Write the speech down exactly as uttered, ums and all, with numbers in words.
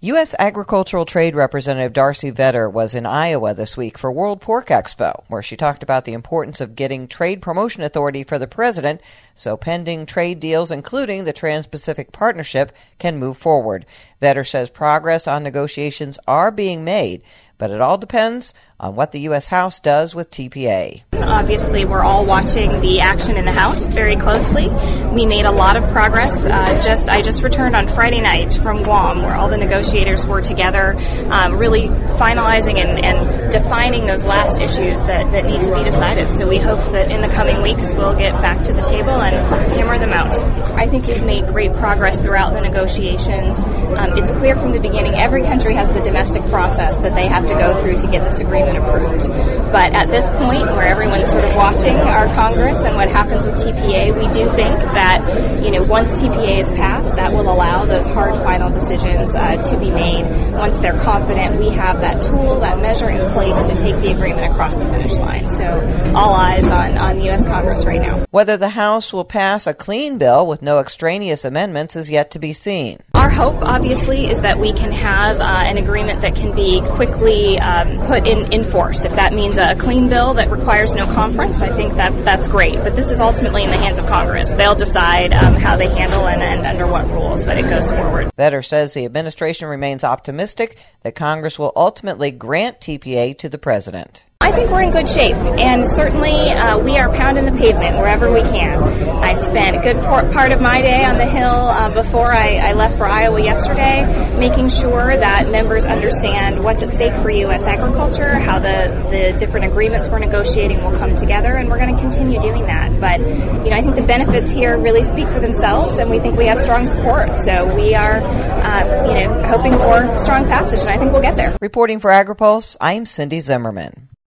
U S. Agricultural Trade Representative Darcy Vetter was in Iowa this week for World Pork Expo, where she talked about the importance of getting trade promotion authority for the president so pending trade deals, including the Trans-Pacific Partnership, can move forward. Vetter says progress on negotiations are being made, but it all depends on what the U S. House does with T P A. Obviously, we're all watching the action in the House very closely. We made a lot of progress. Uh, just I just returned on Friday night from Guam, where all the negotiators were together, um, really finalizing and, and defining those last issues that, that need to be decided. So we hope that in the coming weeks we'll get back to the table and hammer them out. I think we've made great progress throughout the negotiations. Um, it's clear from the beginning every country has the domestic process that they have to go through to get this agreement approved. But at this point, where everyone's sort of watching our Congress and what happens with T P A, we do think that, you know, once T P A is passed, that will allow those hard final decisions uh, to be made. Once they're confident we have that tool, that measure in place to take the agreement across the finish line. So all eyes on, on the U S. Congress right now. Whether the House will pass a clean bill with no extraneous amendments is yet to be seen. Our hope, obviously, is that we can have uh, an agreement that can be quickly um, put in, in force. If that means a clean bill that requires no conference, I think that that's great. But this is ultimately in the hands of Congress. They'll decide um, how they handle and, and under what rules that it goes forward. Vetter says the administration remains optimistic that Congress will ultimately grant T P A to the president. I think we're in good shape, and certainly uh, we are pounding the pavement wherever we can. I spent a good part of my day on the Hill uh, before I, I left for Iowa yesterday, making sure that members understand what's at stake for U S agriculture, how the, the different agreements we're negotiating will come together, and we're going to continue doing that. But, you know, I think the benefits here really speak for themselves, and we think we have strong support. So we are, uh, you know, hoping for strong passage, and I think we'll get there. Reporting for AgriPulse, I'm Cindy Zimmerman.